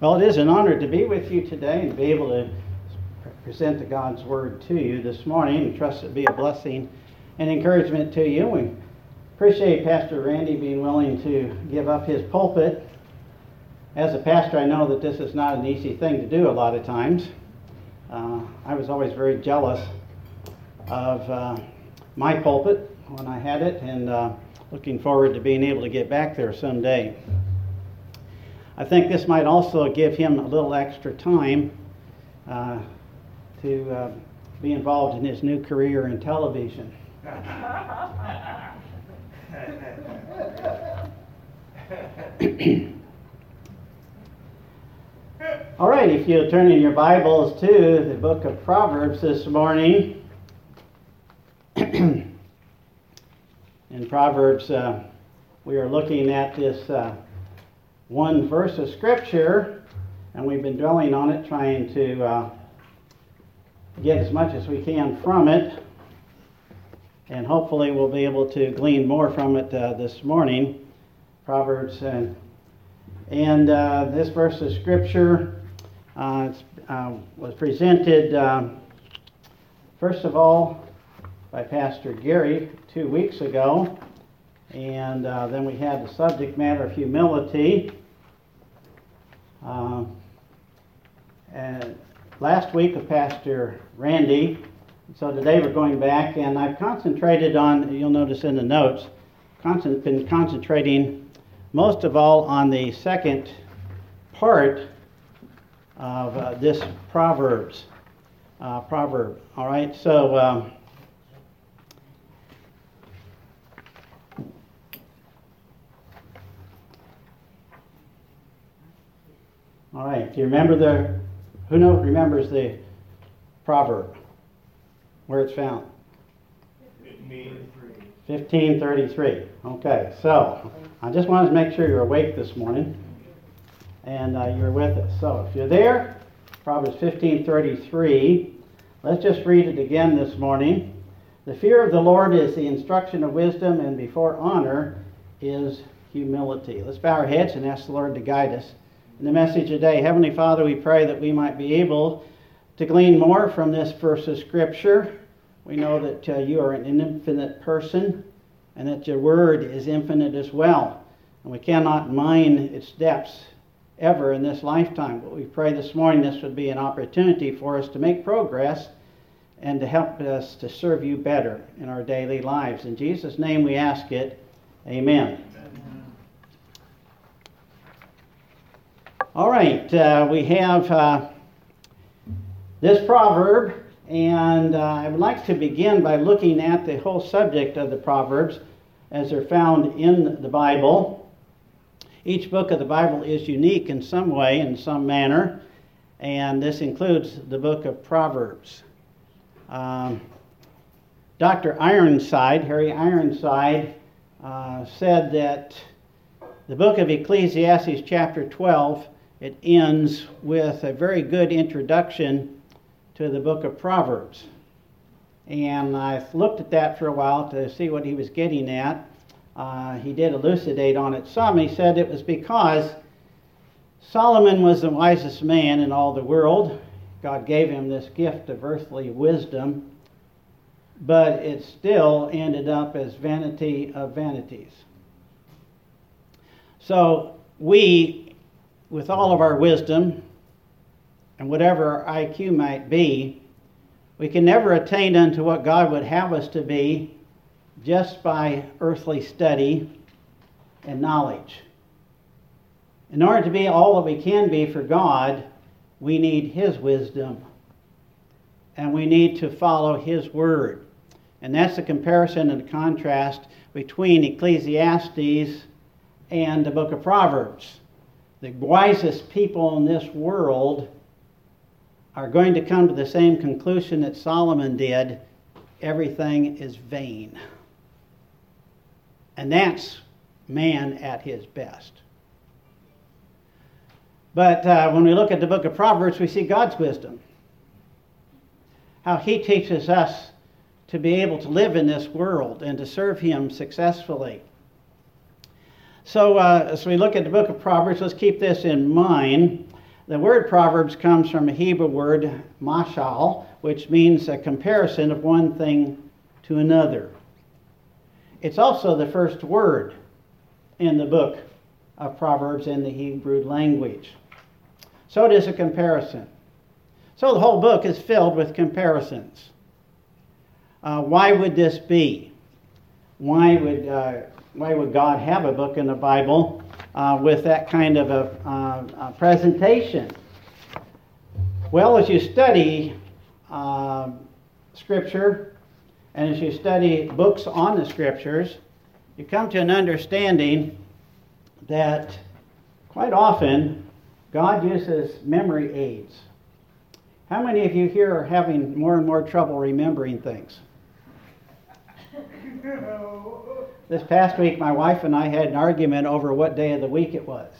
Well, it is an honor to be with you today and be able to present the God's Word to you this morning. And trust it to be a blessing and encouragement to you. We appreciate Pastor Randy being willing to give up his pulpit. As a pastor, I know that this is not an easy thing to do a lot of times. I was always very jealous of my pulpit when I had it, and looking forward to being able to get back there someday. I think this might also give him a little extra time to be involved in his new career in television. All right, if you'll turn in your Bibles to the book of Proverbs this morning. In Proverbs, we are looking at this one verse of Scripture, and we've been dwelling on it, trying to get as much as we can from it, and hopefully we'll be able to glean more from it this morning. Proverbs, and this verse of Scripture was presented, first of all, by Pastor Gary 2 weeks ago, and then we had the subject matter of humility. And last week with Pastor Randy. So today we're going back, and I've concentrated on, you'll notice in the notes, been concentrating most of all on the second part of this proverb. All right, so all right, do you remember who remembers the proverb, where it's found? 1533. Okay, so I just wanted to make sure you're awake this morning and you're with us. So if you're there, Proverbs 1533, let's just read it again this morning. The fear of the Lord is the instruction of wisdom, and before honor is humility. Let's bow our heads and ask the Lord to guide us in the message today. Heavenly Father, we pray that we might be able to glean more from this verse of Scripture. We know that you are an infinite person, and that your word is infinite as well. And we cannot mine its depths ever in this lifetime. But we pray this morning this would be an opportunity for us to make progress and to help us to serve you better in our daily lives. In Jesus' name we ask it. Amen. All right, we have this proverb, and I would like to begin by looking at the whole subject of the Proverbs as they're found in the Bible. Each book of the Bible is unique in some way, in some manner, and this includes the book of Proverbs. Dr. Ironside, Harry Ironside, said that the book of Ecclesiastes chapter 12, it ends with a very good introduction to the book of Proverbs. And I looked at that for a while to see what he was getting at. He did elucidate on it some. He said it was because Solomon was the wisest man in all the world. God gave him this gift of earthly wisdom, but it still ended up as vanity of vanities. So we, with all of our wisdom and whatever our IQ might be, we can never attain unto what God would have us to be just by earthly study and knowledge. In order to be all that we can be for God, we need His wisdom, and we need to follow His word. And that's the comparison and the contrast between Ecclesiastes and the book of Proverbs. The wisest people in this world are going to come to the same conclusion that Solomon did. Everything is vain. And that's man at his best. But when we look at the book of Proverbs, we see God's wisdom. How He teaches us to be able to live in this world and to serve Him successfully. So as we look at the book of Proverbs, let's keep this in mind. The word Proverbs comes from a Hebrew word, mashal, which means a comparison of one thing to another. It's also the first word in the book of Proverbs in the Hebrew language. So it is a comparison. So the whole book is filled with comparisons. Why would this be? Why would God have a book in the Bible with that kind of a presentation? Well, as you study Scripture and as you study books on the Scriptures, you come to an understanding that quite often God uses memory aids. How many of you here are having more and more trouble remembering things? This past week, my wife and I had an argument over what day of the week it was.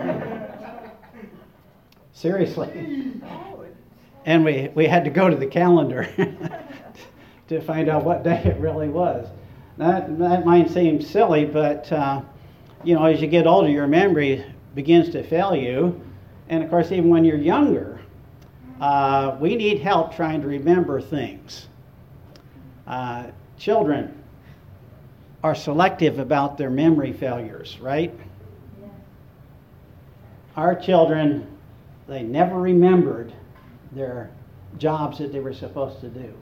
Seriously. And we had to go to the calendar to find out what day it really was. That might seem silly, but as you get older, your memory begins to fail you. And of course, even when you're younger, we need help trying to remember things. Children are selective about their memory failures, right? Yeah. Our children, they never remembered their jobs that they were supposed to do.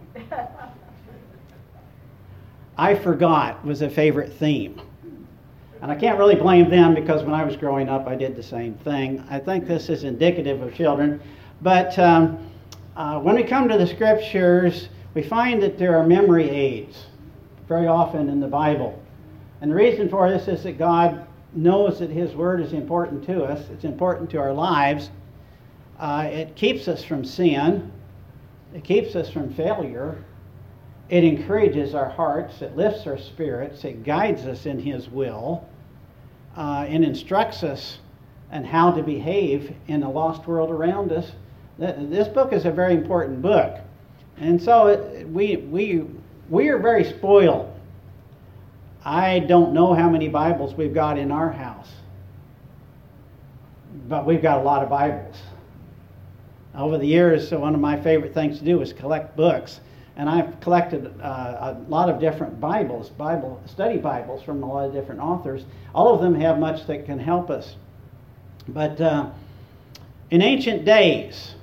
I forgot was a favorite theme. And I can't really blame them because when I was growing up, I did the same thing. I think this is indicative of children. But when we come to the Scriptures, we find that there are memory aids very often in the Bible. And the reason for this is that God knows that His Word is important to us. It's important to our lives. It keeps us from sin. It keeps us from failure. It encourages our hearts. It lifts our spirits. It guides us in His will. And instructs us on how to behave in a lost world around us. This book is a very important book. And so we are very spoiled. I don't know how many Bibles we've got in our house, but we've got a lot of Bibles. Over the years, one of my favorite things to do is collect books. And I've collected a lot of different Bibles, study Bibles from a lot of different authors. All of them have much that can help us. But in ancient days,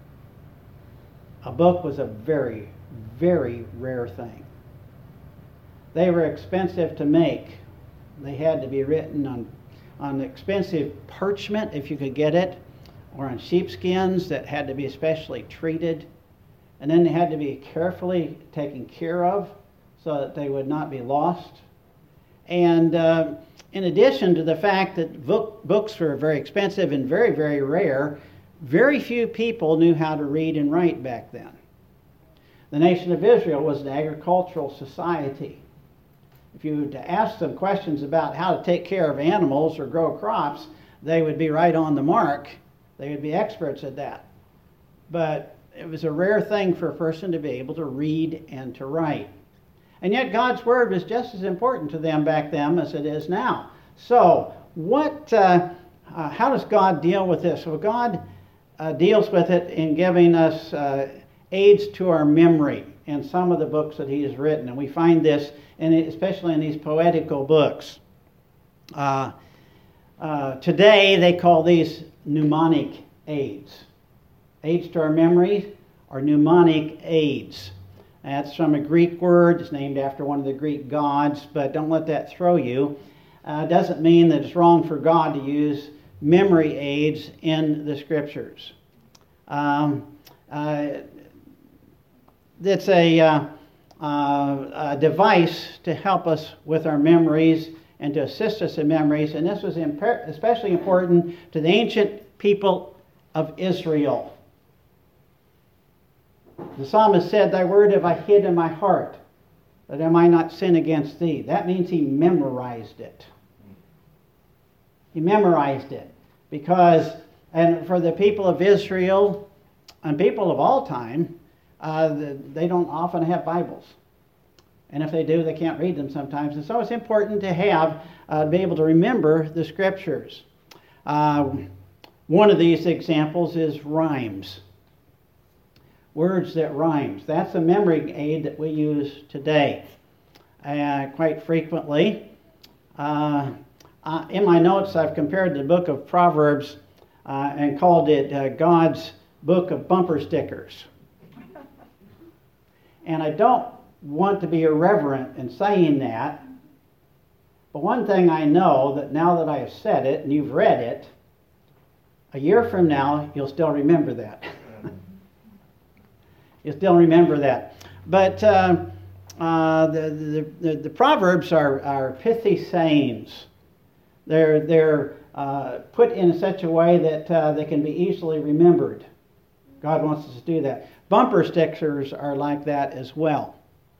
a book was a very, very rare thing. They were expensive to make. They had to be written on expensive parchment, if you could get it, or on sheepskins that had to be especially treated. And then they had to be carefully taken care of so that they would not be lost. And in addition to the fact that books were very expensive and very, very rare, very few people knew how to read and write back then. The nation of Israel was an agricultural society. If you were to ask them questions about how to take care of animals or grow crops, they would be right on the mark. They would be experts at that. But it was a rare thing for a person to be able to read and to write. And yet God's Word was just as important to them back then as it is now. So how does God deal with this? Well, God deals with it in giving us aids to our memory in some of the books that He has written. And we find this, especially in these poetical books. Today they call these mnemonic aids. Aids to our memories are mnemonic aids. That's from a Greek word. It's named after one of the Greek gods, but don't let that throw you. It doesn't mean that it's wrong for God to use memory aids in the Scriptures. It's a device to help us with our memories and to assist us in memories, and this was especially important to the ancient people of Israel. The psalmist said, "Thy word have I hid in my heart, that I might not sin against thee." That means he memorized it. He memorized it and for the people of Israel and people of all time, they don't often have Bibles. And if they do, they can't read them sometimes. And so it's important to be able to remember the Scriptures. One One of these examples is rhymes. Words that rhymes. That's a memory aid that we use today quite frequently. In my notes, I've compared the book of Proverbs and called it God's book of bumper stickers. And I don't want to be irreverent in saying that, but one thing I know, that now that I have said it and you've read it, a year from now, you'll still remember that. You'll still remember that. But the Proverbs are pithy sayings. They're put in such a way that they can be easily remembered. God wants us to do that. Bumper stickers are like that as well.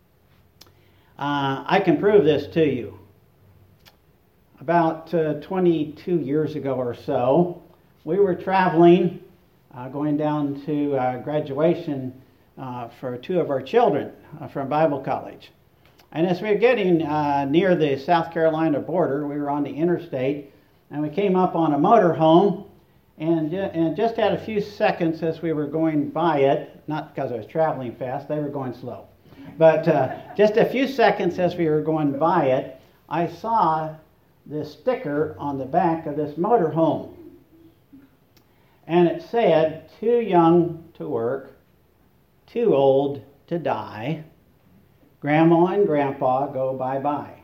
I can prove this to you. About 22 years ago or so, we were traveling, going down to graduation for two of our children from Bible college. And as we were getting near the South Carolina border, we were on the interstate, and we came up on a motorhome, and just had a few seconds as we were going by it, not because I was traveling fast, they were going slow, but just a few seconds as we were going by it, I saw this sticker on the back of this motorhome. And it said, "Too young to work, too old to die. Grandma and Grandpa go bye-bye."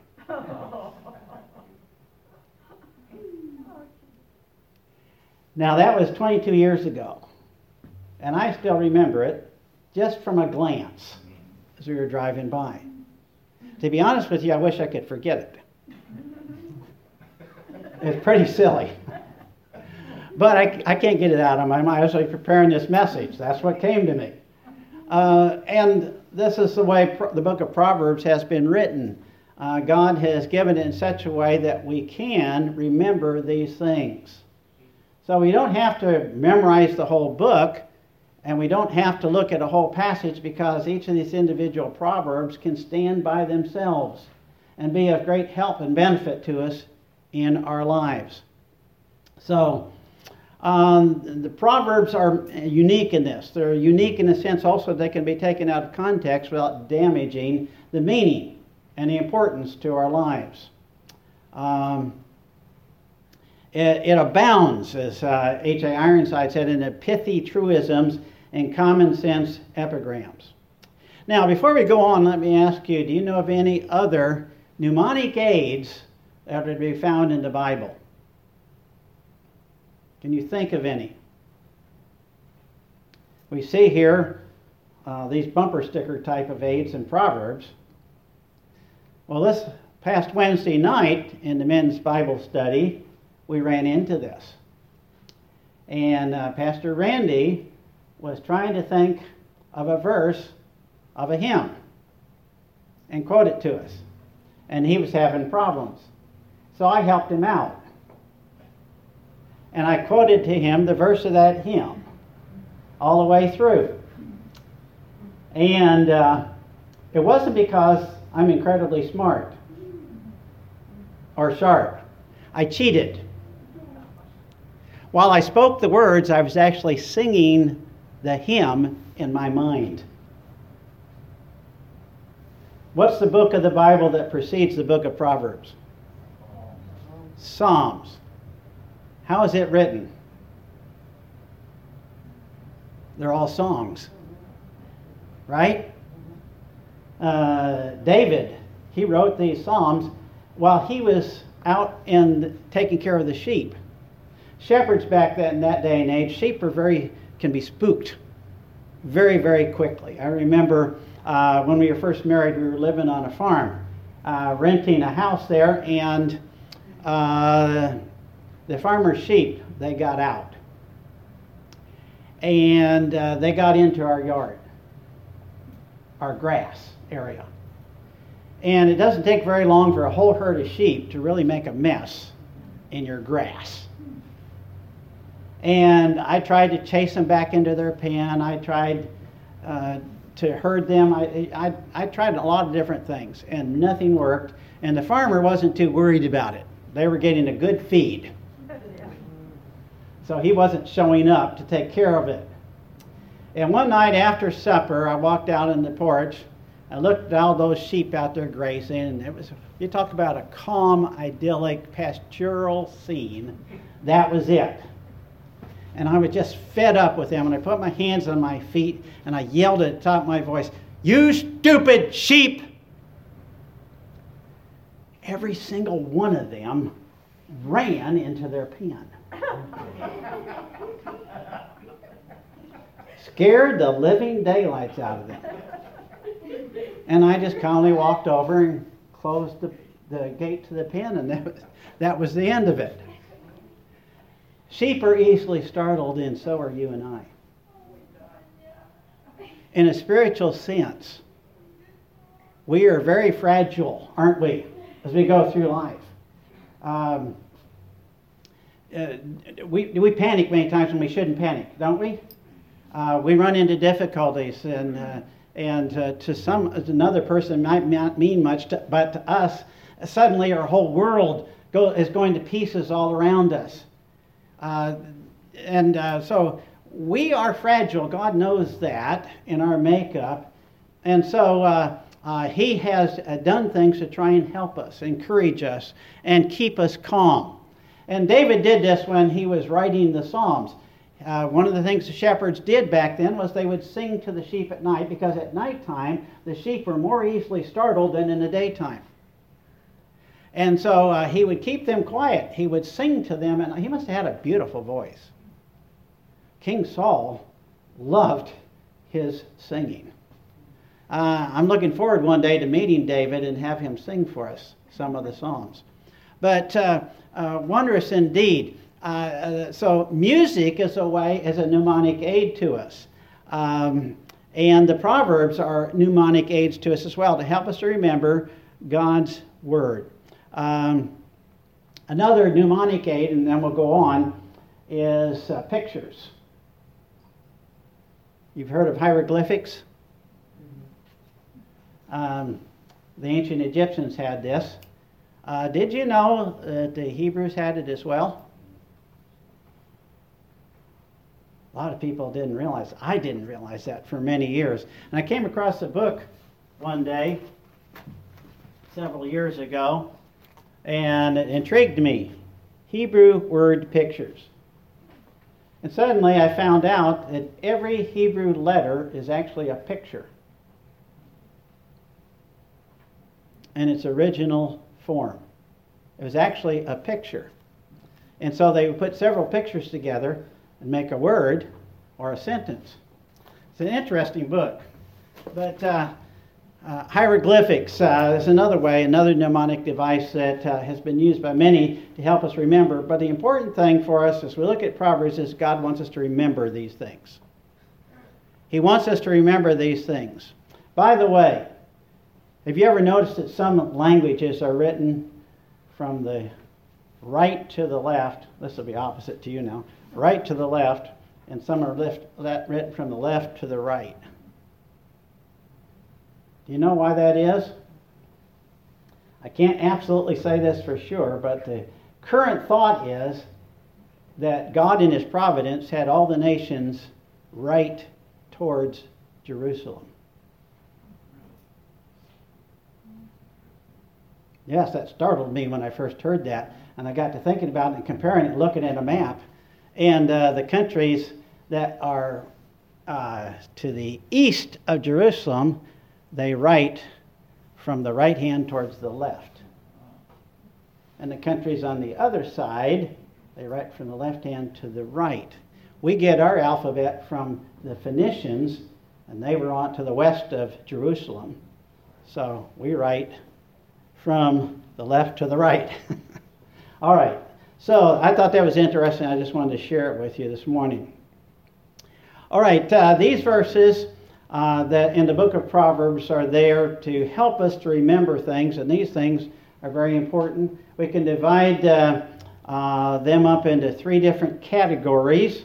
Now that was 22 years ago. And I still remember it just from a glance as we were driving by. To be honest with you, I wish I could forget it. It's pretty silly. But I can't get it out of my mind. I was preparing this message. That's what came to me. And this is the way the book of Proverbs has been written. God has given it in such a way that we can remember these things. So we don't have to memorize the whole book, and we don't have to look at a whole passage, because each of these individual proverbs can stand by themselves and be of great help and benefit to us in our lives. So the Proverbs are unique in this. They're unique in the sense also they can be taken out of context without damaging the meaning and the importance to our lives. It abounds, as H.A. Ironside said, in the pithy truisms and common sense epigrams. Now, before we go on, let me ask you, do you know of any other mnemonic aids that are to be found in the Bible? Can you think of any? We see here these bumper sticker type of aids in Proverbs. Well, this past Wednesday night in the men's Bible study, we ran into this. And Pastor Randy was trying to think of a verse of a hymn and quote it to us. And he was having problems. So I helped him out. And I quoted to him the verse of that hymn all the way through. And it wasn't because I'm incredibly smart or sharp. I cheated. While I spoke the words, I was actually singing the hymn in my mind. What's the book of the Bible that precedes the book of Proverbs? Psalms. How is it written? They're all songs, right? David, he wrote these psalms while he was out in taking care of the sheep. Shepherds back then, in that day and age, sheep can be spooked very, very quickly. I remember when we were first married, we were living on a farm, renting a house there, and the farmer's sheep, they got out. And they got into our yard, our grass area. And it doesn't take very long for a whole herd of sheep to really make a mess in your grass. And I tried to chase them back into their pen. I tried to herd them. I tried a lot of different things, and nothing worked. And the farmer wasn't too worried about it. They were getting a good feed. So he wasn't showing up to take care of it. And one night after supper, I walked out on the porch. I looked at all those sheep out there grazing, and it was, you talk about a calm, idyllic, pastoral scene. That was it. And I was just fed up with them, and I put my hands on my feet, and I yelled at the top of my voice, "You stupid sheep!" Every single one of them ran into their pen. Scared the living daylights out of them. And I just calmly walked over and closed the gate to the pen, and that was the end of it. Sheep are easily startled, and so are you and I. In a spiritual sense, we are very fragile, aren't we, as we go through life. We panic many times when we shouldn't panic, don't we? We run into difficulties, and to another person might not mean much, but to us, suddenly our whole world is going to pieces all around us. So we are fragile. God knows that in our makeup, and so He has done things to try and help us, encourage us, and keep us calm. And David did this when he was writing the Psalms. One of the things the shepherds did back then was they would sing to the sheep at night, because at nighttime the sheep were more easily startled than in the daytime. And so he would keep them quiet. He would sing to them, and he must have had a beautiful voice. King Saul loved his singing. I'm looking forward one day to meeting David and have him sing for us some of the Psalms. But wondrous indeed. So music is a mnemonic aid to us. And the Proverbs are mnemonic aids to us as well, to help us to remember God's Word. Another mnemonic aid, and then we'll go on, is pictures. You've heard of hieroglyphics? The ancient Egyptians had this. Did you know that the Hebrews had it as well? A lot of people didn't realize. I didn't realize that for many years. And I came across a book one day, several years ago, and it intrigued me. Hebrew word pictures. And suddenly I found out that every Hebrew letter is actually a picture in its original form. It was actually a picture. And so they would put several pictures together and make a word or a sentence. It's an interesting book. But hieroglyphics is another way, another mnemonic device that has been used by many to help us remember. But the important thing for us as we look at Proverbs is God wants us to remember these things. He wants us to remember these things. By the way, have you ever noticed that some languages are written from the right to the left? This will be opposite to you now. Right to the left, and some are written from the left to the right. Do you know why that is? I can't absolutely say this for sure, but the current thought is that God in His providence had all the nations right towards Jerusalem. Yes, that startled me when I first heard that, and I got to thinking about it and comparing it, looking at a map. And the countries that are to the east of Jerusalem, they write from the right hand towards the left. And the countries on the other side, they write from the left hand to the right. We get our alphabet from the Phoenicians, and they were on to the west of Jerusalem. So we write from the left to the right. All right. So I thought that was interesting. I just wanted to share it with you this morning. All right. These verses that in the book of Proverbs are there to help us to remember things, and these things are very important. We can divide them up into three different categories.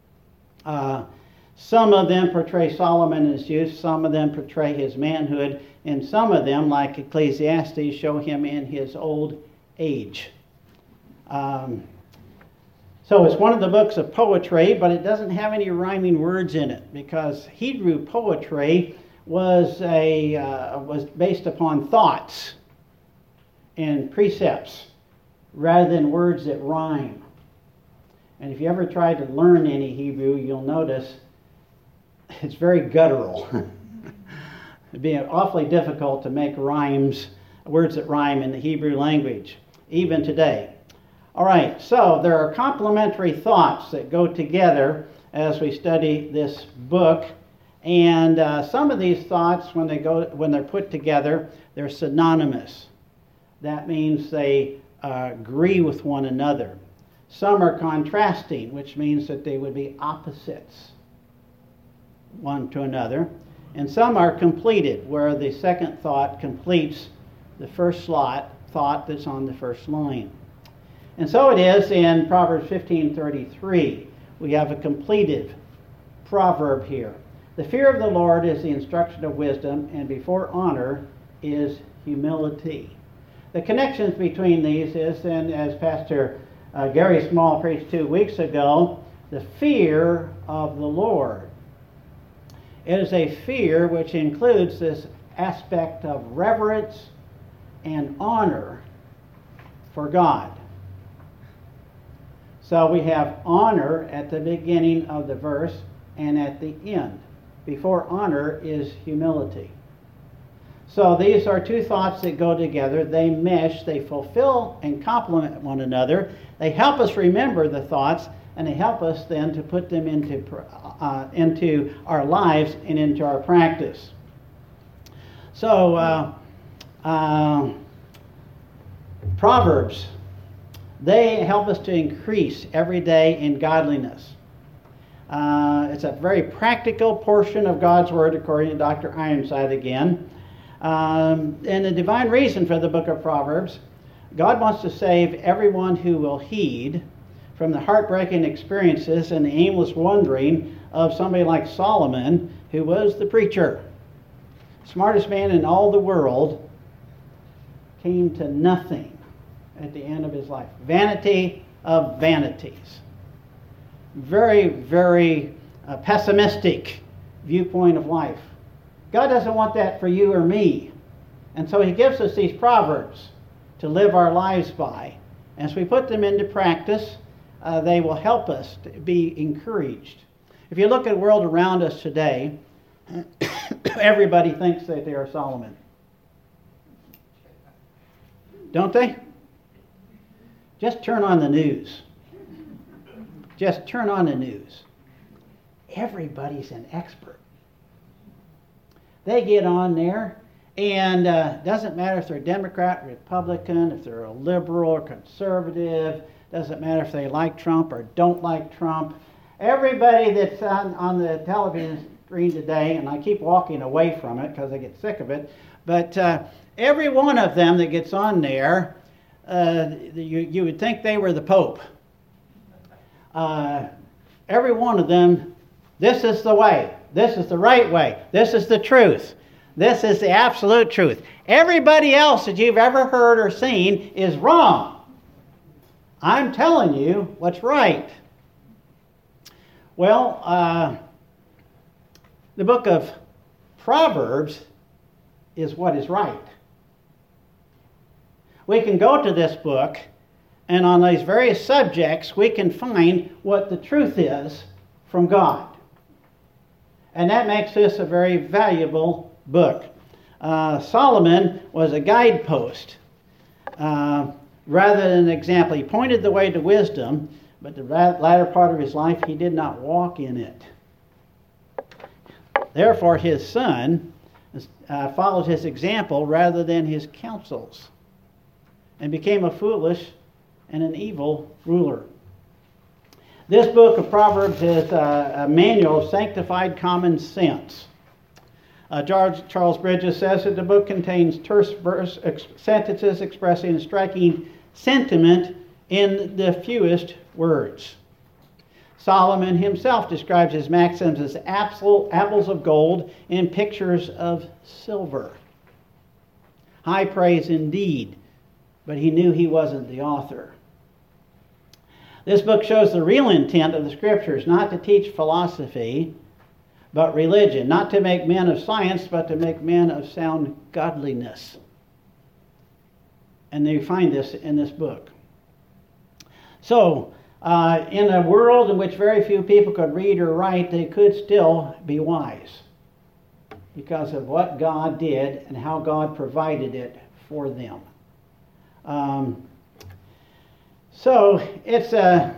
Some of them portray Solomon in his youth, some of them portray his manhood, and some of them, like Ecclesiastes, show him in his old age. So it's one of the books of poetry, but it doesn't have any rhyming words in it because Hebrew poetry was based upon thoughts and precepts rather than words that rhyme. And if you ever tried to learn any Hebrew, you'll notice it's very guttural. It'd be awfully difficult to make rhymes, words that rhyme in the Hebrew language, even today. All right, so there are complementary thoughts that go together as we study this book. And some of these thoughts, when they're put together, they're synonymous. That means they agree with one another. Some are contrasting, which means that they would be opposites one to another. And some are completed, where the second thought completes the first thought that's on the first line. And so it is in Proverbs 15:33. We have a completed proverb here. The fear of the Lord is the instruction of wisdom, and before honor is humility. The connections between these is, and as Pastor Gary Small preached 2 weeks ago, the fear of the Lord. It is a fear which includes this aspect of reverence and honor for God. So we have honor at the beginning of the verse and at the end. Before honor is humility. So these are two thoughts that go together. They mesh, they fulfill and complement one another. They help us remember the thoughts, and they help us then to put them into our lives and into our practice. So Proverbs, they help us to increase every day in godliness. It's a very practical portion of God's Word, according to Dr. Ironside again. And the divine reason for the book of Proverbs, God wants to save everyone who will heed from the heartbreaking experiences and the aimless wandering of somebody like Solomon, who was the preacher. Smartest man in all the world, came to nothing at the end of his life. Vanity of vanities. Very, very pessimistic viewpoint of life. God doesn't want that for you or me. And so he gives us these proverbs to live our lives by. As we put them into practice, they will help us to be encouraged. If you look at the world around us today, everybody thinks that they are Solomon. Don't they? Just turn on the news. Just turn on the news. Everybody's an expert. They get on there, and doesn't matter if they're Democrat, Republican, if they're a liberal or conservative, doesn't matter if they like Trump or don't like Trump. Everybody that's on the television screen today, and I keep walking away from it because I get sick of it, but every one of them that gets on there, you would think they were the Pope. Every one of them, this is the way. This is the right way. This is the truth. This is the absolute truth. Everybody else that you've ever heard or seen is wrong. I'm telling you what's right. Well, the book of Proverbs is what is right. We can go to this book, and on these various subjects, we can find what the truth is from God. And that makes this a very valuable book. Solomon was a guidepost rather than an example. He pointed the way to wisdom, but the latter part of his life, he did not walk in it. Therefore, his son followed his example rather than his counsels, and became a foolish and an evil ruler. This book of Proverbs is a manual of sanctified common sense. Charles Bridges says that the book contains terse sentences expressing a striking sentiment in the fewest words. Solomon himself describes his maxims as apples of gold and pictures of silver. High praise indeed, but he knew he wasn't the author. This book shows the real intent of the Scriptures, not to teach philosophy, but religion, not to make men of science, but to make men of sound godliness. And you find this in this book. So, in a world in which very few people could read or write, they could still be wise because of what God did and how God provided it for them. So it's a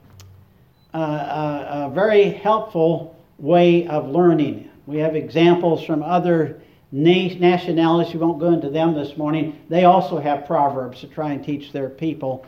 very helpful way of learning. We have examples from other nationalities. We won't go into them this morning. They also have proverbs to try and teach their people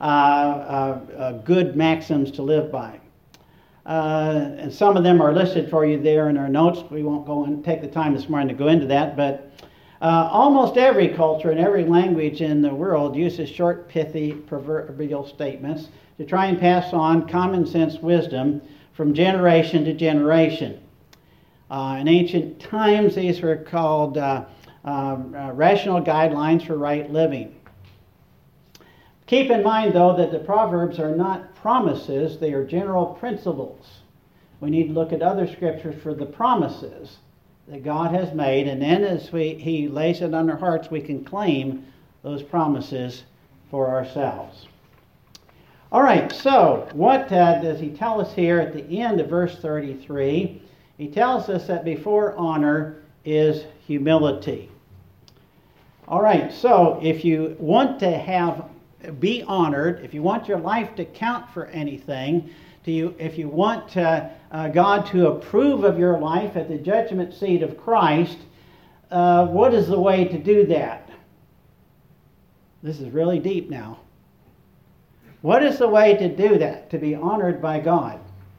good maxims to live by. And some of them are listed for you there in our notes. We won't go and take the time this morning to go into that, but almost every culture and every language in the world uses short, pithy, proverbial statements to try and pass on common sense wisdom from generation to generation. In ancient times, these were called rational guidelines for right living. Keep in mind, though, that the Proverbs are not promises, they are general principles. We need to look at other scriptures for the promises that God has made, and then as He lays it on our hearts, we can claim those promises for ourselves. All right, so what does He tell us here at the end of verse 33? He tells us that before honor is humility. All right, so if you want to be honored, if you want your life to count for anything, if you want God to approve of your life at the judgment seat of Christ, what is the way to do that? This is really deep now. What is the way to do that, to be honored by God?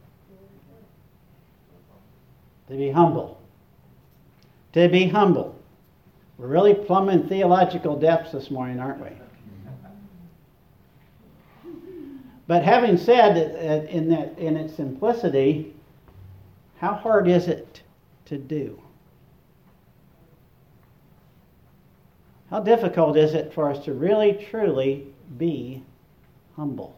To be humble. To be humble. We're really plumbing theological depths this morning, aren't we? But having said that, in its simplicity, how hard is it to do? How difficult is it for us to really, truly be humble?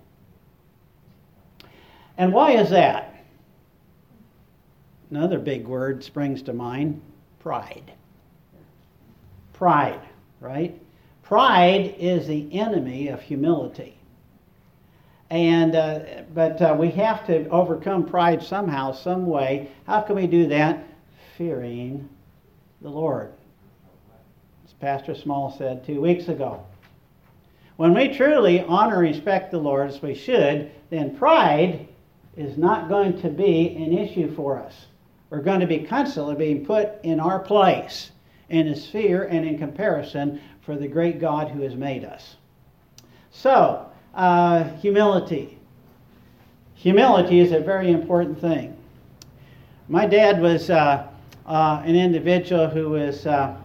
And why is that? Another big word springs to mind: pride. Pride, right? Pride is the enemy of humility. And but we have to overcome pride somehow, some way. How can we do that? Fearing the Lord. As Pastor Small said 2 weeks ago. When we truly honor and respect the Lord as we should, then pride is not going to be an issue for us. We're going to be constantly being put in our place in His fear and in comparison for the great God who has made us. So, humility. Humility is a very important thing. My dad was an individual who was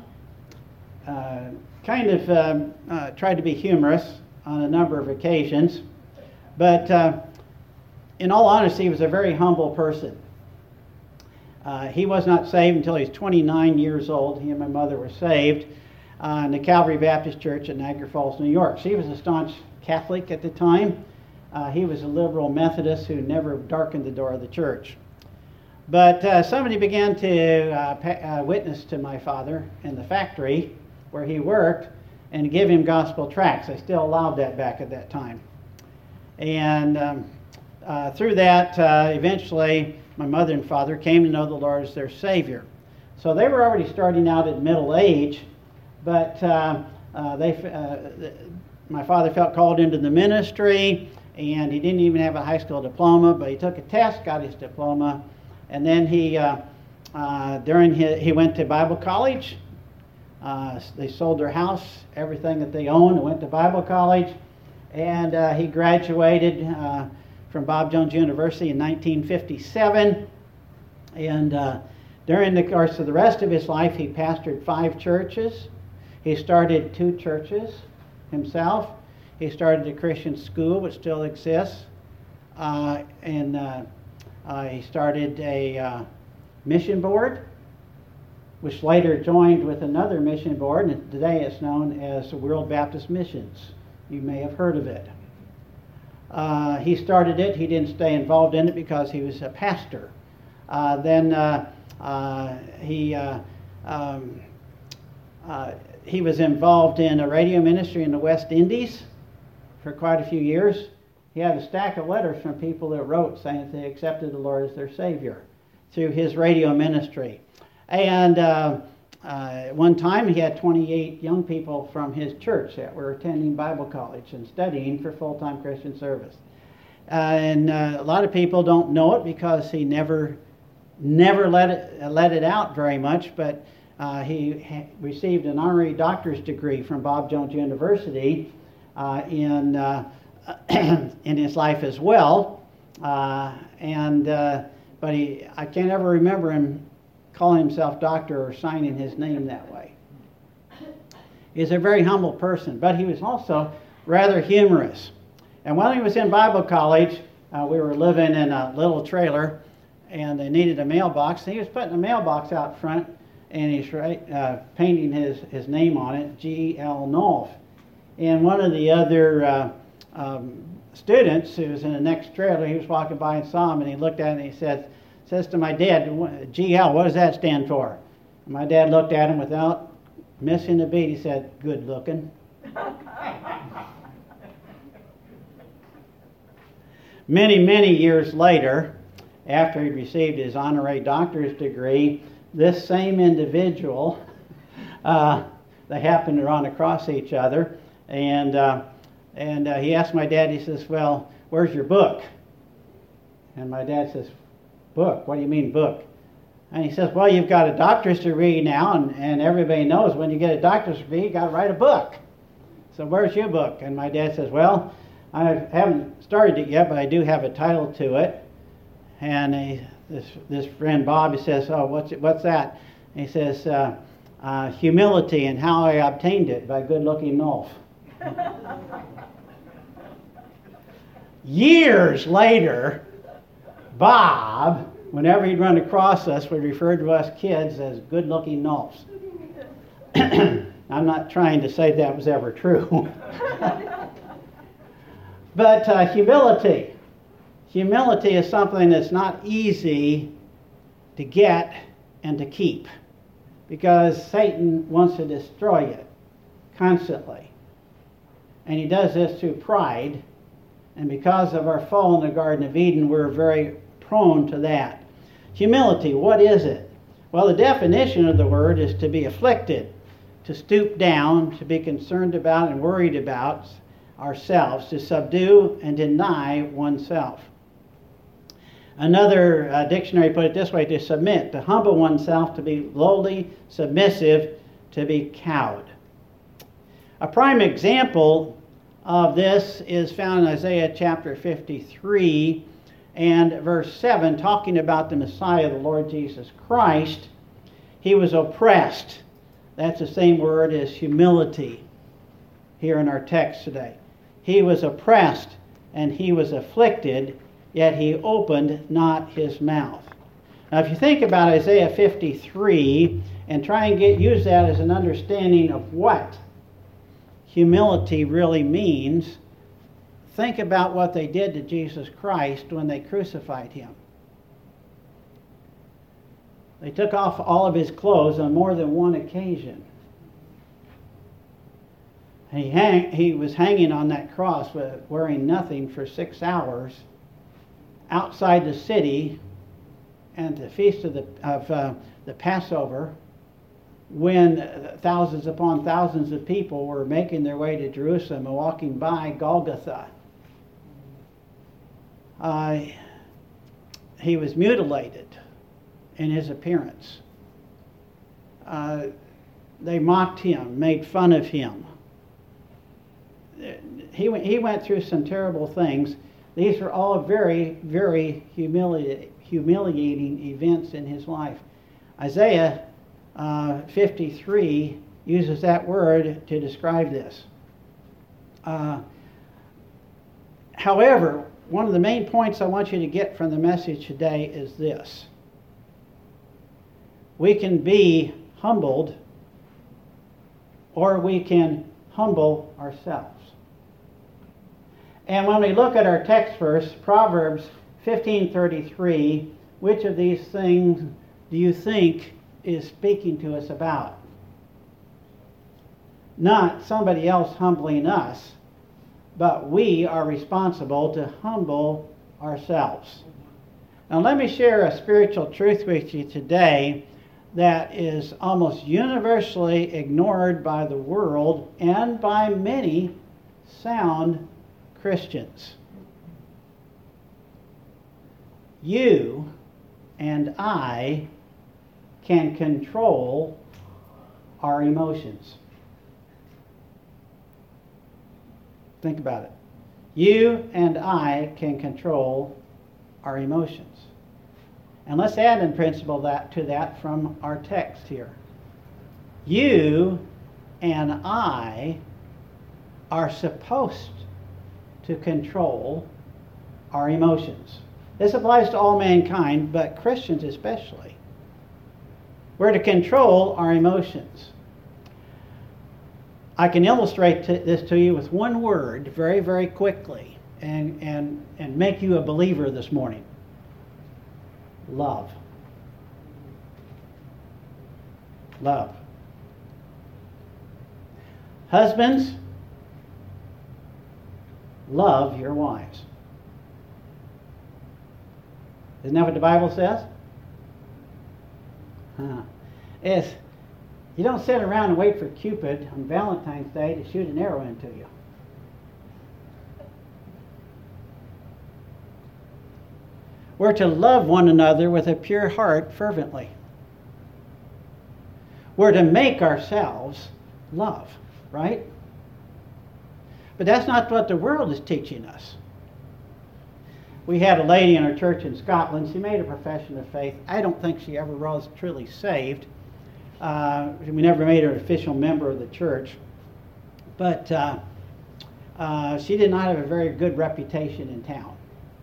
tried to be humorous on a number of occasions, but in all honesty, he was a very humble person. He was not saved until he was 29 years old. He and my mother were saved in the Calvary Baptist Church in Niagara Falls, New York. She was a staunch Catholic at the time. He was a liberal Methodist who never darkened the door of the church. But somebody began to witness to my father in the factory where he worked and give him gospel tracts. They still allowed that back at that time. And through that, eventually, my mother and father came to know the Lord as their Savior. So they were already starting out at middle age, but my father felt called into the ministry, and he didn't even have a high school diploma, but he took a test, got his diploma, and then he went to Bible college. They sold their house, everything that they owned, and went to Bible college, and he graduated from Bob Jones University in 1957, and during the course of the rest of his life, he pastored 5 churches. He started 2 churches himself. He started a Christian school, which still exists, and he started a mission board, which later joined with another mission board, and today it's known as World Baptist Missions. You may have heard of it. he started it. He didn't stay involved in it because he was a pastor. He was involved in a radio ministry in the West Indies for quite a few years. He had a stack of letters from people that wrote saying that they accepted the Lord as their Savior through his radio ministry. And one time he had 28 young people from his church that were attending Bible college and studying for full-time Christian service. A lot of people don't know it because he never let it out very much, but he received an honorary doctor's degree from Bob Jones University in his life as well. But I can't ever remember him calling himself doctor or signing his name that way. He's a very humble person, but he was also rather humorous. And while he was in Bible college, we were living in a little trailer, and they needed a mailbox. And he was putting a mailbox out front, and he's painting his name on it, G.L. Nolf. And one of the other students who was in the next trailer, he was walking by and saw him, and he looked at it and he says to my dad, G.L., what does that stand for? And my dad looked at him without missing a beat. He said, good looking. Many, many years later, after he received his honorary doctor's degree, this same individual, they happened to run across each other, and he asked my dad, he says, well, where's your book? And my dad says, book? What do you mean book? And he says, well, you've got a doctor's degree now, and everybody knows when you get a doctor's degree, you got to write a book. So where's your book? And my dad says, well, I haven't started it yet, but I do have a title to it. And this friend Bob, he says, oh, what's that? And he says, Humility and How I Obtained It by Good-Looking Nolf. Years later, Bob, whenever he'd run across us, would refer to us kids as good-looking Nolfs. I'm not trying to say that was ever true. But humility. Humility is something that's not easy to get and to keep, because Satan wants to destroy it constantly. And he does this through pride. And because of our fall in the Garden of Eden, we're very prone to that. Humility, what is it? Well, the definition of the word is to be afflicted, to stoop down, to be concerned about and worried about ourselves, to subdue and deny oneself. Another dictionary put it this way: to submit, to humble oneself, to be lowly, submissive, to be cowed. A prime example of this is found in Isaiah chapter 53 and verse 7, talking about the Messiah, the Lord Jesus Christ. He was oppressed. That's the same word as humility here in our text today. He was oppressed and he was afflicted, yet he opened not his mouth. Now, if you think about Isaiah 53 and try and use that as an understanding of what humility really means, think about what they did to Jesus Christ when they crucified him. They took off all of his clothes on more than one occasion. He was hanging on that cross wearing nothing for 6 hours outside the city and the feast of the Passover, when thousands upon thousands of people were making their way to Jerusalem and walking by Golgotha. He was mutilated in his appearance. They mocked him, made fun of him. He went through some terrible things. These are all very, very humiliating events in his life. Isaiah 53 uses that word to describe this. However, one of the main points I want you to get from the message today is this: we can be humbled, or we can humble ourselves. And when we look at our text verse, Proverbs 15:33, which of these things do you think is speaking to us about? Not somebody else humbling us, but we are responsible to humble ourselves. Now let me share a spiritual truth with you today that is almost universally ignored by the world and by many sound Christians. You and I can control our emotions. Think about it. You and I can control our emotions. And let's add in principle to that from our text here. You and I are supposed to control our emotions. This applies to all mankind, but Christians especially. We're to control our emotions. I can illustrate this to you with one word very, very quickly and make you a believer this morning. Love. Love. Husbands, love your wives. Isn't that what the Bible says? You don't sit around and wait for Cupid on Valentine's Day to shoot an arrow into you. We're to love one another with a pure heart fervently. We're to make ourselves love, right? But that's not what the world is teaching us. We had a lady in our church in Scotland. She made a profession of faith. I don't think she ever was truly saved. We never made her an official member of the church. But she did not have a very good reputation in town.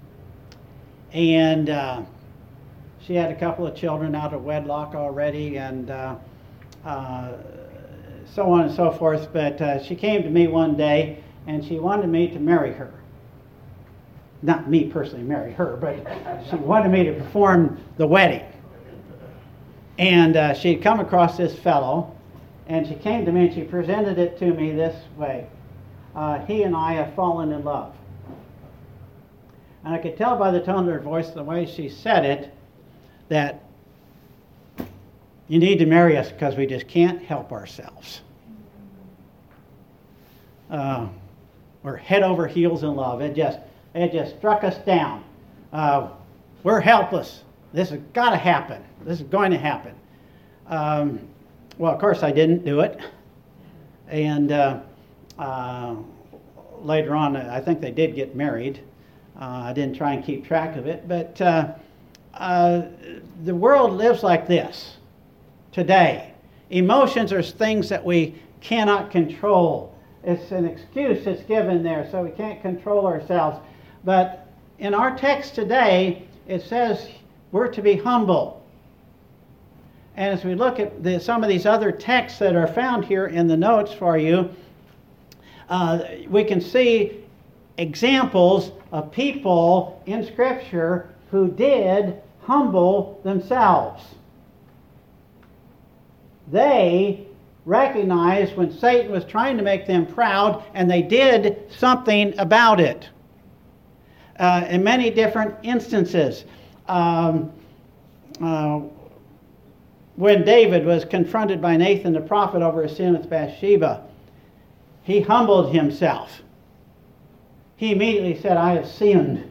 And she had a couple of children out of wedlock already, and so on and so forth. But she came to me one day, and she wanted me to marry her. Not me personally marry her, but she wanted me to perform the wedding. And she had come across this fellow, and she came to me and she presented it to me this way. He and I have fallen in love. And I could tell by the tone of her voice, the way she said it, that you need to marry us because we just can't help ourselves. We're head over heels in love. It just struck us down. We're helpless. This has got to happen. This is going to happen. Well, of course, I didn't do it. And later on, I think they did get married. I didn't try and keep track of it. But the world lives like this today. Emotions are things that we cannot control. It's an excuse that's given there, so we can't control ourselves. But in our text today, it says we're to be humble. And as we look at some of these other texts that are found here in the notes for you, we can see examples of people in Scripture who did humble themselves. They recognized when Satan was trying to make them proud, and they did something about it. In many different instances. When David was confronted by Nathan the prophet over his sin with Bathsheba, he humbled himself. He immediately said, I have sinned.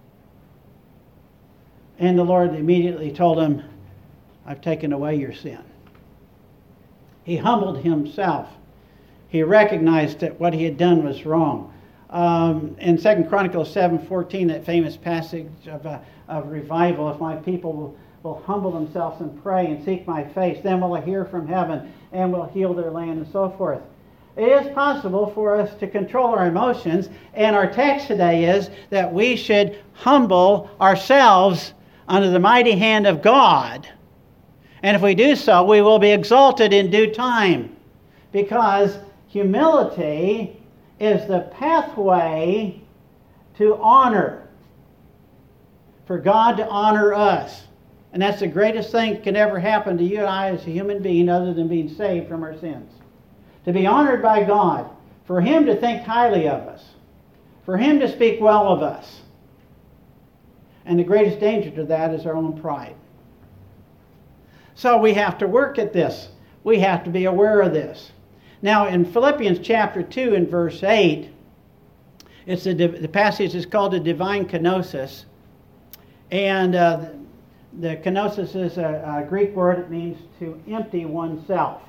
And the Lord immediately told him, I've taken away your sin. He humbled himself. He recognized that what he had done was wrong. In 2 Chronicles 7:14, that famous passage of revival, if my people will humble themselves and pray and seek my face, then will I hear from heaven and will heal their land, and so forth. It is possible for us to control our emotions, and our text today is that we should humble ourselves under the mighty hand of God. And if we do so, we will be exalted in due time, because humility is the pathway to honor. For God to honor us. And that's the greatest thing that can ever happen to you and I as a human being other than being saved from our sins. To be honored by God. For Him to think highly of us. For Him to speak well of us. And the greatest danger to that is our own pride. So we have to work at this. We have to be aware of this. Now in Philippians chapter 2 and verse 8, the passage is called the divine kenosis. And the kenosis is a Greek word. It means to empty oneself.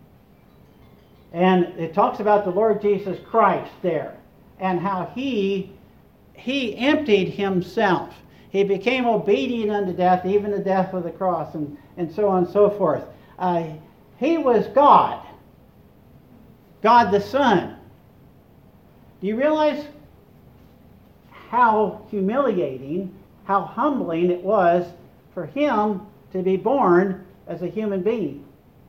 And it talks about the Lord Jesus Christ there and how He emptied Himself. He became obedient unto death, even the death of the cross, and so on and so forth. He was God. God the Son. Do you realize how humiliating, how humbling it was for Him to be born as a human being?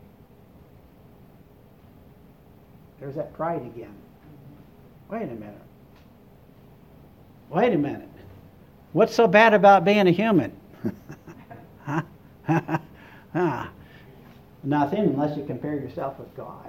There's that pride again. Wait a minute. Wait a minute. What's so bad about being a human? Nothing unless you compare yourself with God.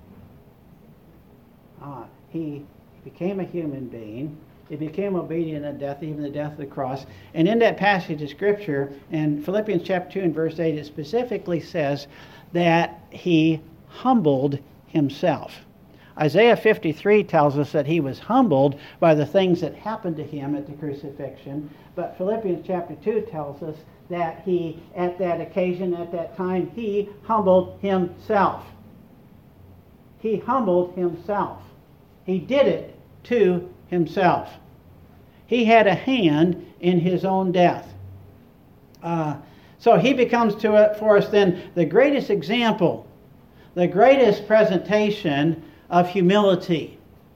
He became a human being. He became obedient unto death, even the death of the cross. And in that passage of Scripture, in Philippians chapter 2 and verse 8, it specifically says that He humbled Himself. Isaiah 53 tells us that He was humbled by the things that happened to Him at the crucifixion. But Philippians chapter 2 tells us that He, at that occasion, at that time, He humbled Himself. He humbled Himself. He did it to Himself. He had a hand in His own death. So He becomes for us then the greatest example, the greatest presentation of humility.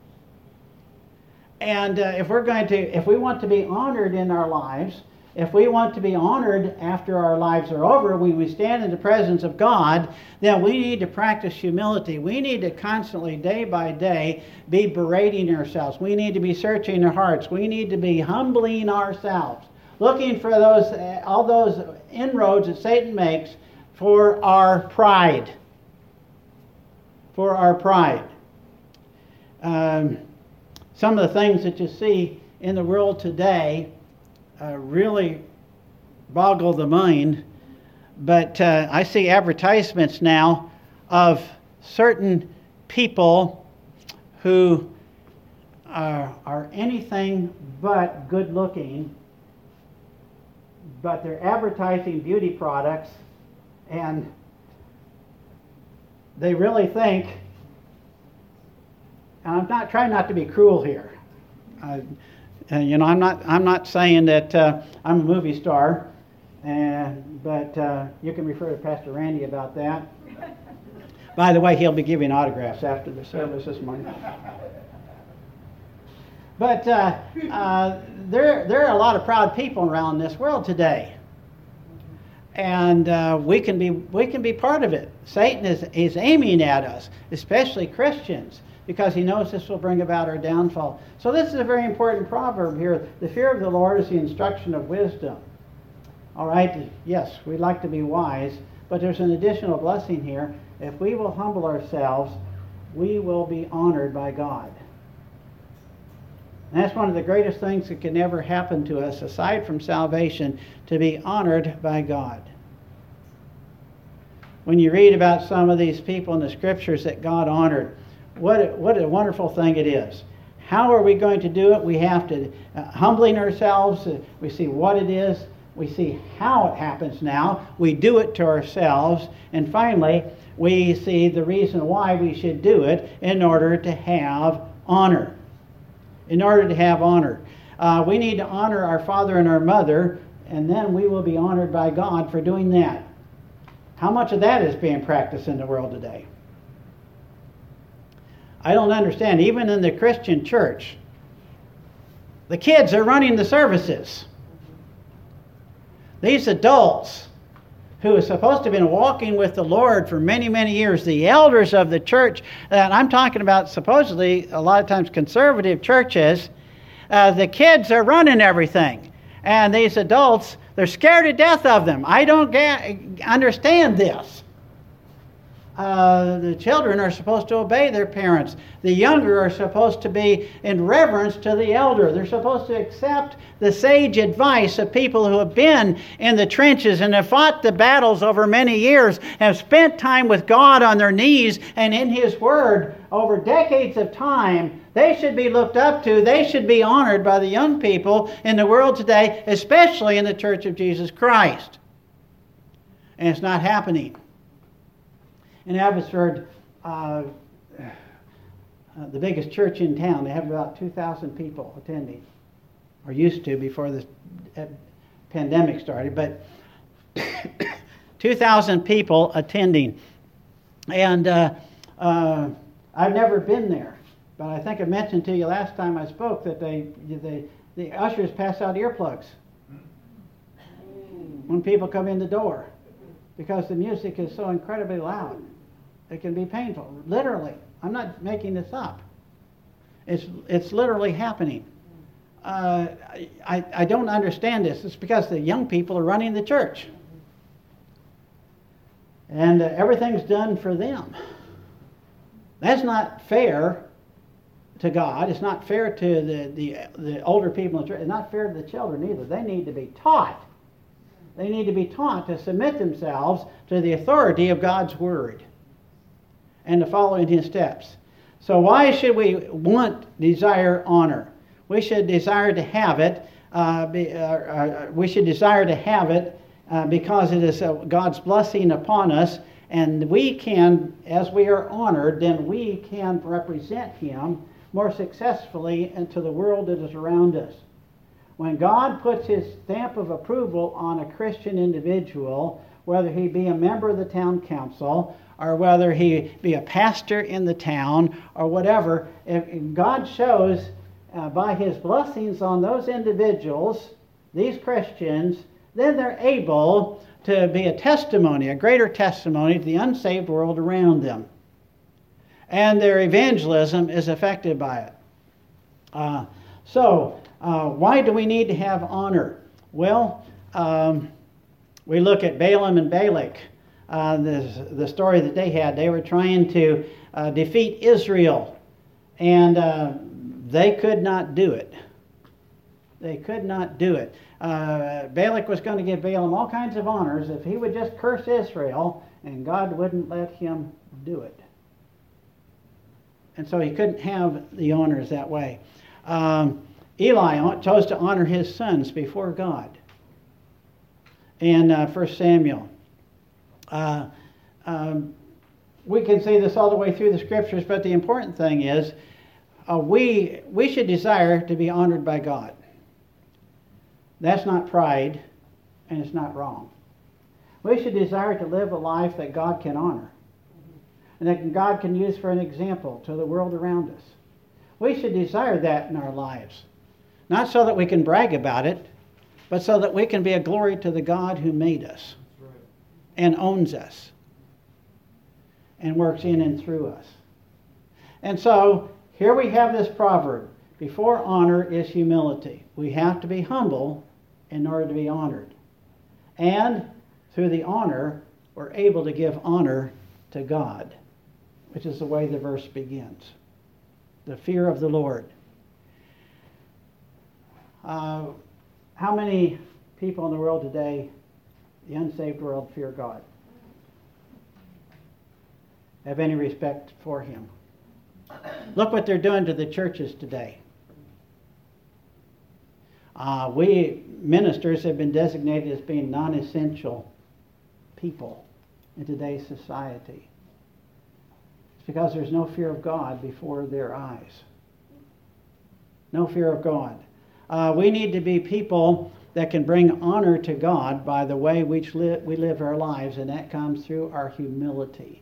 And if we want to be honored in our lives, if we want to be honored after our lives are over, when we stand in the presence of God, then we need to practice humility. We need to constantly, day by day, be berating ourselves. We need to be searching our hearts. We need to be humbling ourselves, looking for all those inroads that Satan makes for our pride. For our pride. Some of the things that you see in the world today really boggle the mind. But I see advertisements now of certain people who are anything but good looking, but they're advertising beauty products, and they really think, and I'm not trying not to be cruel here. I'm not saying that I'm a movie star, but you can refer to Pastor Randy about that. By the way, he'll be giving autographs after the service this morning. But there are a lot of proud people around this world today, and we can be part of it. Satan is aiming at us, especially Christians, because he knows this will bring about our downfall. So this is a very important proverb here. The fear of the Lord is the instruction of wisdom. All right, yes, we'd like to be wise, but there's an additional blessing here. If we will humble ourselves, we will be honored by God. And that's one of the greatest things that can ever happen to us, aside from salvation, to be honored by God. When you read about some of these people in the Scriptures that God honored, what a wonderful thing it is. How are we going to do it? We have to, humbling ourselves, we see what it is, we see how it happens now, we do it to ourselves, and finally, we see the reason why we should do it in order to have honor. In order to have honor. We need to honor our father and our mother, and then we will be honored by God for doing that. How much of that is being practiced in the world today? I don't understand. Even in the Christian church, the kids are running the services. These adults who are supposed to have been walking with the Lord for many, many years, the elders of the church, and I'm talking about supposedly a lot of times conservative churches, the kids are running everything. And these adults, they're scared to death of them. I don't understand this. The children are supposed to obey their parents. The younger are supposed to be in reverence to the elder. They're supposed to accept the sage advice of people who have been in the trenches and have fought the battles over many years, have spent time with God on their knees and in His Word over decades of time. They should be looked up to. They should be honored by the young people in the world today, especially in the Church of Jesus Christ. And it's not happening. In Abbotsford, the biggest church in town, they have about 2,000 people attending, or used to before this pandemic started, but 2,000 people attending. And I've never been there, but I think I mentioned to you last time I spoke that the ushers pass out earplugs when people come in the door because the music is so incredibly loud. It can be painful, literally. I'm not making this up. It's literally happening. I don't understand this. It's because the young people are running the church. And everything's done for them. That's not fair to God. It's not fair to the older people in the church. It's not fair to the children either. They need to be taught. They need to be taught to submit themselves to the authority of God's Word and to follow in His steps. So why should we desire honor? We should desire to have it. We should desire to have it because it is God's blessing upon us, and we can, as we are honored, then we can represent Him more successfully into the world that is around us. When God puts His stamp of approval on a Christian individual, whether he be a member of the town council, or whether he be a pastor in the town, or whatever, if God shows by His blessings on those individuals, these Christians, then they're able to be a testimony, a greater testimony to the unsaved world around them. And their evangelism is affected by it. So, why do we need to have honor? Well, we look at Balaam and Balak. The story that they had. They were trying to defeat Israel, and they could not do it. They could not do it. Balak was going to give Balaam all kinds of honors if he would just curse Israel, and God wouldn't let him do it. And so he couldn't have the honors that way. Eli chose to honor his sons before God in 1 Samuel. We can see this all the way through the Scriptures, but the important thing is we should desire to be honored by God. That's not pride, and it's not wrong. We should desire to live a life that God can honor, and that God can use for an example to the world around us. We should desire that in our lives, not so that we can brag about it, but so that we can be a glory to the God who made us and owns us and works in and through us. And so here we have this proverb. Before honor is humility. We have to be humble in order to be honored. And through the honor, we're able to give honor to God, which is the way the verse begins. The fear of the Lord. How many people in the world today, the unsaved world, fear God? Have any respect for Him? Look what they're doing to the churches today. We ministers have been designated as being non-essential people in today's society. It's because there's no fear of God before their eyes. No fear of God. We need to be people that can bring honor to God by the way we live our lives, and that comes through our humility.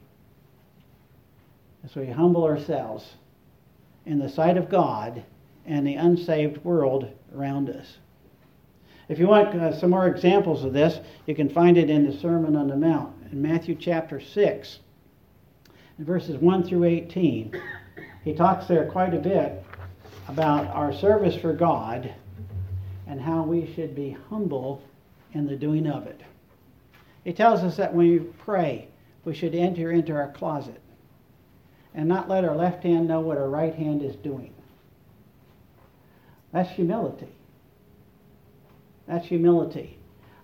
As we humble ourselves in the sight of God and the unsaved world around us. If you want some more examples of this, you can find it in the Sermon on the Mount in Matthew chapter 6, in verses 1 through 18. He talks there quite a bit about our service for God and how we should be humble in the doing of it. He tells us that when we pray, we should enter into our closet and not let our left hand know what our right hand is doing. That's humility. That's humility.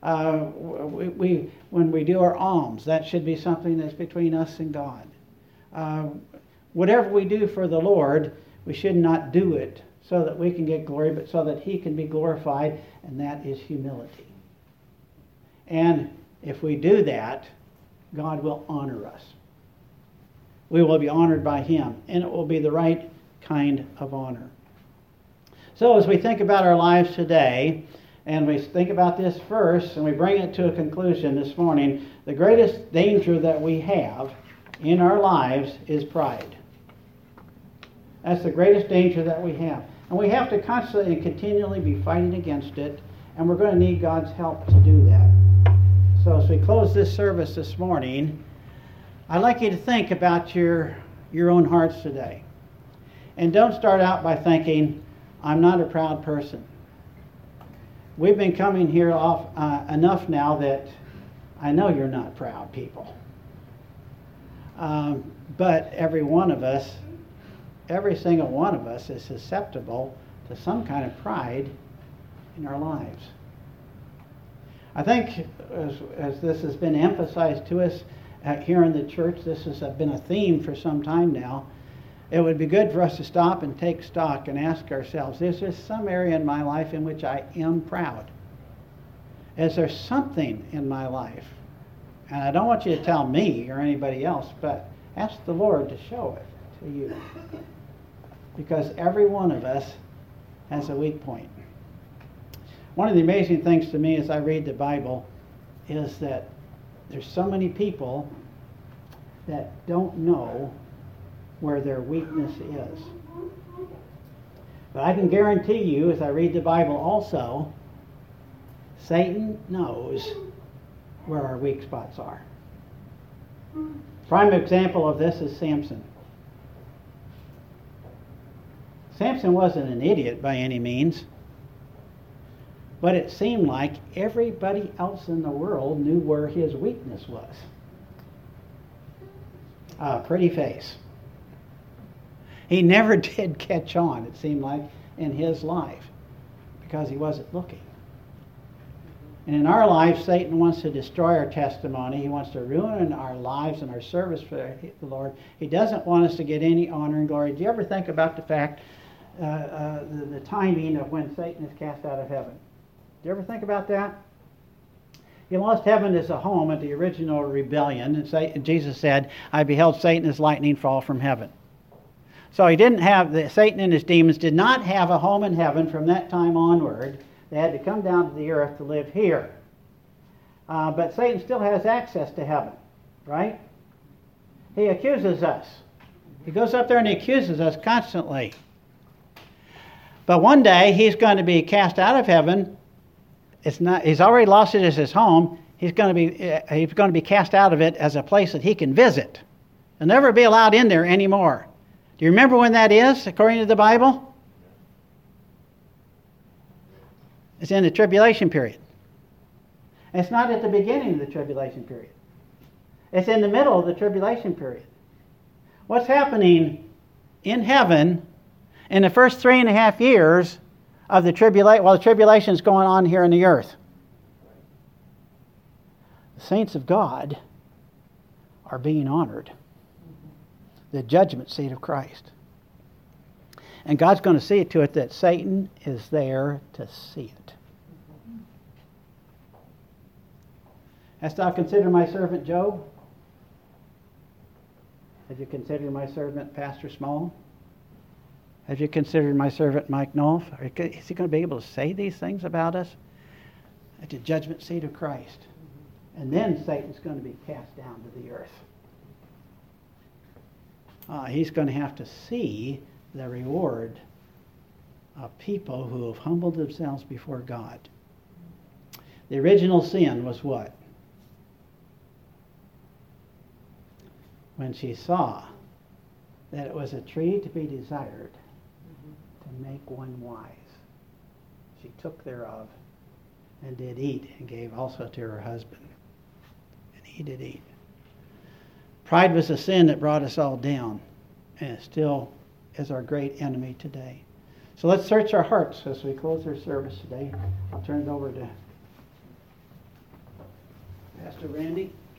When we do our alms, that should be something that's between us and God. Whatever we do for the Lord, we should not do it so that we can get glory, but so that He can be glorified, and that is humility. And if we do that, God will honor us. We will be honored by Him, and it will be the right kind of honor. So as we think about our lives today, and we think about this verse, and we bring it to a conclusion this morning, the greatest danger that we have in our lives is pride. That's the greatest danger that we have. And we have to constantly and continually be fighting against it, and we're going to need God's help to do that. So as we close this service this morning, I'd like you to think about your own hearts today. And don't start out by thinking, I'm not a proud person. We've been coming here enough now that I know you're not proud people. But every single one of us is susceptible to some kind of pride in our lives. I think as this has been emphasized to us here in the church, this has been a theme for some time now. It would be good for us to stop and take stock and ask ourselves, is there some area in my life in which I am proud? Is there something in my life? And I don't want you to tell me or anybody else, but ask the Lord to show it to you. Because every one of us has a weak point. One of the amazing things to me as I read the Bible is that there's so many people that don't know where their weakness is. But I can guarantee you, as I read the Bible also, Satan knows where our weak spots are. Prime example of this is Samson. Samson wasn't an idiot by any means, but it seemed like everybody else in the world knew where his weakness was. Pretty face. He never did catch on, it seemed like, in his life because he wasn't looking. And in our lives, Satan wants to destroy our testimony. He wants to ruin our lives and our service for the Lord. He doesn't want us to get any honor and glory. Do you ever think about the fact, the timing of when Satan is cast out of heaven? Do you ever think about that? He lost heaven as a home at the original rebellion, and Jesus said, I beheld Satan as lightning fall from heaven. So he didn't have, Satan and his demons did not have a home in heaven from that time onward. They had to come down to the earth to live here. But Satan still has access to heaven, right? He accuses us. He goes up there and he accuses us constantly. But one day he's going to be cast out of heaven. He's already lost it as his home. He's going to be cast out of it as a place that he can visit. He'll never be allowed in there anymore. Do you remember when that is, according to the Bible? It's in the tribulation period. It's not at the beginning of the tribulation period. It's in the middle of the tribulation period. What's happening in heaven in the first 3.5 years of the tribulation, while the tribulation is going on here on the earth? The saints of God are being honored. The judgment seat of Christ. And God's going to see to it that Satan is there to see it. Hast thou considered my servant Job? Have you considered my servant Pastor Small? Have you considered my servant Mike Knopf? Is he going to be able to say these things about us at the judgment seat of Christ? And then Satan's going to be cast down to the earth. He's going to have to see the reward of people who have humbled themselves before God. The original sin was what? When she saw that it was a tree to be desired, to make one wise. She took thereof and did eat, and gave also to her husband, and he did eat. Pride was a sin that brought us all down, and it still is our great enemy today. So let's search our hearts as we close our service today. I'll turn it over to Pastor Randy.